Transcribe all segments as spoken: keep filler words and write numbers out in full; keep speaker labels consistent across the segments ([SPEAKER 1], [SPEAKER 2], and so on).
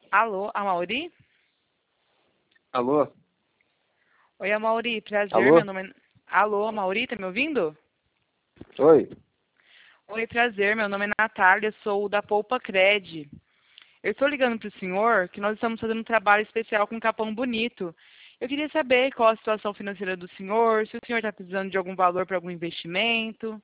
[SPEAKER 1] Alô, Amauri?
[SPEAKER 2] Alô?
[SPEAKER 1] Oi, Amauri, prazer, meu
[SPEAKER 2] Alô?
[SPEAKER 1] nome é... Alô, Amauri, tá me ouvindo?
[SPEAKER 2] Oi.
[SPEAKER 1] Oi, prazer, meu nome é Natália, sou da Poupa Cred. Eu estou ligando para o senhor que nós estamos fazendo um trabalho especial com Capão Bonito. Eu queria saber qual a situação financeira do senhor, se o senhor está precisando de algum valor para algum investimento.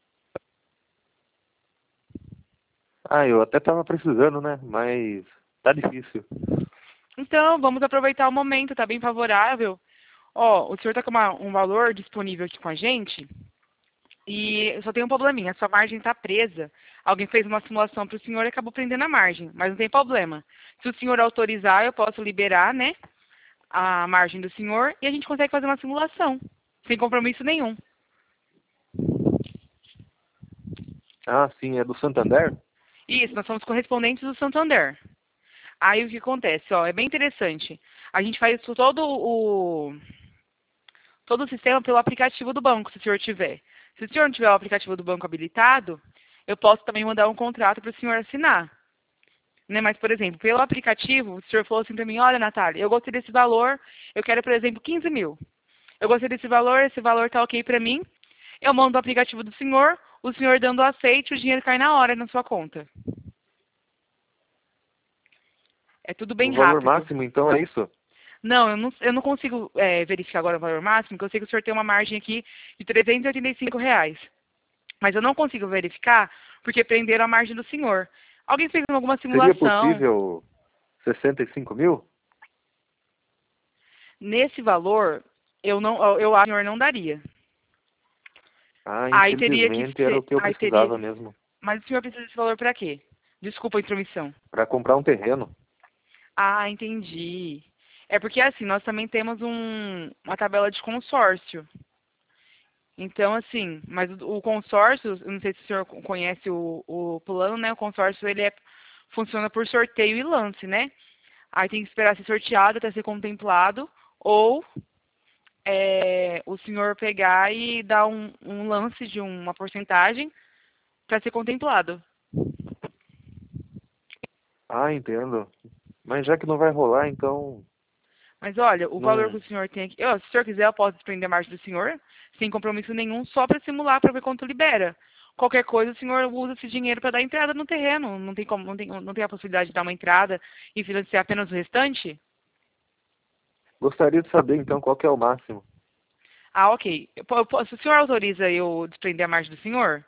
[SPEAKER 2] Ah, eu até tava precisando, né? Mas tá difícil.
[SPEAKER 1] Então, vamos aproveitar o momento, está bem favorável. Ó, o senhor está com uma- um valor disponível aqui com a gente e só tem um probleminha, a sua margem está presa. Alguém fez uma simulação para o senhor e acabou prendendo a margem, mas não tem problema. Se o senhor autorizar, eu posso liberar, né, a margem do senhor e a gente consegue fazer uma simulação, sem compromisso nenhum.
[SPEAKER 2] Ah, sim, é do Santander?
[SPEAKER 1] Isso, nós somos correspondentes do Santander. Aí o que acontece, ó, é bem interessante. A gente faz isso todo o todo o sistema pelo aplicativo do banco, se o senhor tiver. Se o senhor não tiver o aplicativo do banco habilitado, eu posso também mandar um contrato para o senhor assinar. Né? Mas, por exemplo, pelo aplicativo, o senhor falou assim para mim, olha, Natália, eu gostei desse valor, eu quero, por exemplo, quinze mil. Eu gostei desse valor, esse valor tá ok para mim. Eu mando o aplicativo do senhor, o senhor dando aceite, o dinheiro cai na hora na sua conta. É tudo bem
[SPEAKER 2] O valor
[SPEAKER 1] rápido.
[SPEAKER 2] máximo, então, é isso?
[SPEAKER 1] Não, eu não, eu não consigo é, verificar agora o valor máximo, porque eu sei que o senhor tem uma margem aqui de trezentos e oitenta e cinco reais. Mas eu não consigo verificar porque prenderam a margem do senhor. Alguém fez alguma
[SPEAKER 2] Seria
[SPEAKER 1] simulação?
[SPEAKER 2] possível sessenta e cinco mil?
[SPEAKER 1] Nesse valor, eu não, eu acho que o senhor não daria.
[SPEAKER 2] Ah,
[SPEAKER 1] Aí teria que
[SPEAKER 2] infelizmente era
[SPEAKER 1] ser,
[SPEAKER 2] o que eu
[SPEAKER 1] aí teria,
[SPEAKER 2] precisava mesmo.
[SPEAKER 1] mas o senhor precisa desse valor para quê? Desculpa a intromissão.
[SPEAKER 2] Para comprar um terreno.
[SPEAKER 1] Ah, entendi. É porque assim, nós também temos um, uma tabela de consórcio. Então, assim, mas o, o consórcio, eu não sei se o senhor conhece o, o plano, né? O consórcio, ele é, funciona por sorteio e lance, né? Aí tem que esperar ser sorteado até ser contemplado, ou é, o senhor pegar e dar um, um lance de uma porcentagem para ser contemplado.
[SPEAKER 2] Ah, entendo. Mas já que não vai rolar, então
[SPEAKER 1] Mas olha, o valor que
[SPEAKER 2] não.
[SPEAKER 1] o senhor tem aqui, ó, se o senhor quiser, eu posso desprender a margem do senhor, sem compromisso nenhum, só para simular, para ver quanto libera. Qualquer coisa, o senhor usa esse dinheiro para dar entrada no terreno. Não tem como, não tem, não tem a possibilidade de dar uma entrada e financiar apenas o restante?
[SPEAKER 2] Gostaria de saber, então, qual que é o máximo.
[SPEAKER 1] Ah, ok. Eu po- eu posso- o senhor autoriza eu desprender a margem do senhor?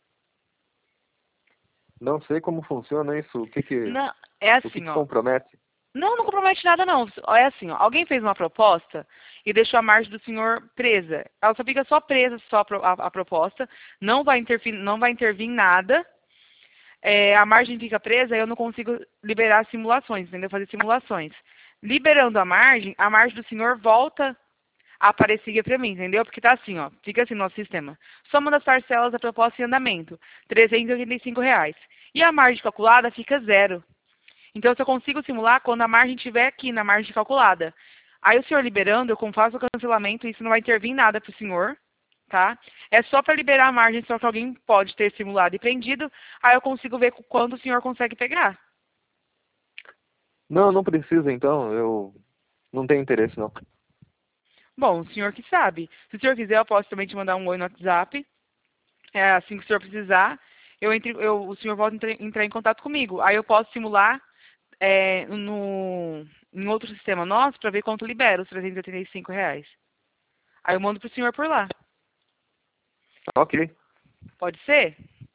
[SPEAKER 2] Não sei como funciona isso. O que que,
[SPEAKER 1] Não, é
[SPEAKER 2] o que
[SPEAKER 1] assim,
[SPEAKER 2] que
[SPEAKER 1] ó.
[SPEAKER 2] compromete?
[SPEAKER 1] Não, não compromete nada, não. É assim, ó, alguém fez uma proposta e deixou a margem do senhor presa. Ela só fica só presa, só a, pro- a- a proposta, não vai intervir, não vai intervir em nada. É, a margem fica presa e eu não consigo liberar simulações, entendeu? Fazer simulações. Liberando a margem, a margem do senhor volta a aparecer para mim, entendeu? Porque tá assim, ó, fica assim no nosso sistema. Soma das parcelas da proposta em andamento, trezentos e oitenta e cinco reais. E a margem calculada fica zero. Então, eu só consigo simular quando a margem estiver aqui na margem calculada. Aí, o senhor liberando, eu faço o cancelamento, isso não vai intervir em nada para o senhor, tá? É só para liberar a margem, só que alguém pode ter simulado e prendido, aí eu consigo ver quando o senhor consegue pegar.
[SPEAKER 2] Não, não precisa, então. Eu não tenho interesse, não.
[SPEAKER 1] Bom, o senhor que sabe. Se o senhor quiser, eu posso também te mandar um oi no WhatsApp. É assim que o senhor precisar, eu entre, eu, o senhor volta a entrar, entrar em contato comigo. Aí eu posso simular é, no, em outro sistema nosso para ver quanto libera os trezentos e oitenta e cinco reais. Aí eu mando pro senhor por lá.
[SPEAKER 2] Ok.
[SPEAKER 1] Pode ser?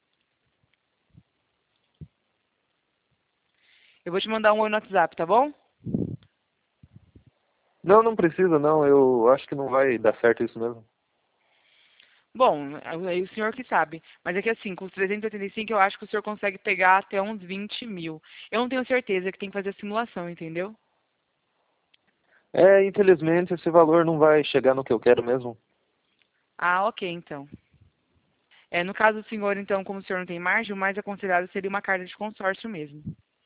[SPEAKER 1] Eu vou te mandar um oi no WhatsApp, tá bom?
[SPEAKER 2] Não, não precisa, não. Eu acho que não vai dar certo isso mesmo.
[SPEAKER 1] Bom, aí o senhor que sabe. Mas é que assim, com os trezentos e oitenta e cinco eu acho que o senhor consegue pegar até uns vinte mil. Eu não tenho certeza que tem que fazer a simulação, entendeu?
[SPEAKER 2] É, infelizmente, esse valor não vai chegar no que eu quero mesmo.
[SPEAKER 1] Ah, ok, então. É, no caso do senhor, então, como o senhor não tem margem, o mais aconselhável seria uma carta de consórcio mesmo.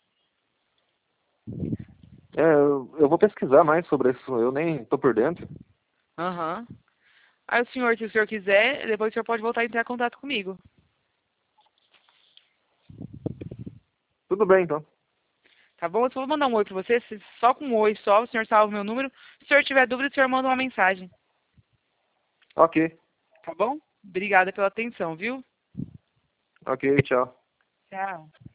[SPEAKER 2] É, eu, eu vou pesquisar mais sobre isso. Eu nem tô por dentro.
[SPEAKER 1] Aham. Aí o senhor, se o senhor quiser, depois o senhor pode voltar a entrar em contato comigo.
[SPEAKER 2] Tudo bem, então.
[SPEAKER 1] Tá bom? Eu só vou mandar um oi pra você, se- só com um oi só, o senhor salva o meu número. Se o senhor tiver dúvida, o senhor manda uma mensagem.
[SPEAKER 2] Ok,
[SPEAKER 1] Tá bom? Obrigada pela atenção, viu?
[SPEAKER 2] ok, tchau.
[SPEAKER 1] Tchau.